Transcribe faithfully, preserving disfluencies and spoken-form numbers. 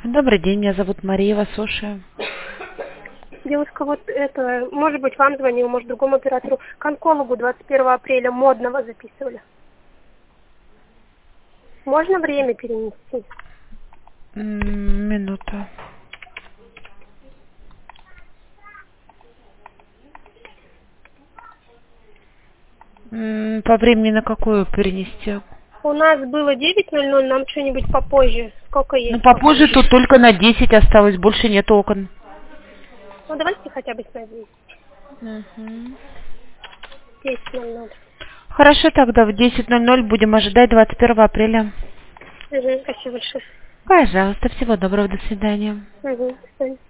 Добрый день, меня зовут Мария, вас слушаю. Девушка, вот это, может быть, вам звонил, может, другому оператору. К онкологу двадцать первого апреля модного записывали. Можно время перенести? М, Минуту. М, По времени на какую перенести? У нас было девять ноль ноль, нам что-нибудь попозже. Сколько Ну, есть попозже тут только на десять осталось, больше нет окон. Ну, давайте хотя бы на десять. Мгм. десять ноль ноль. Хорошо, тогда в десять ноль ноль будем ожидать двадцать первого апреля. Угу, спасибо большое. Пожалуйста, всего доброго, до свидания. Угу, до свидания.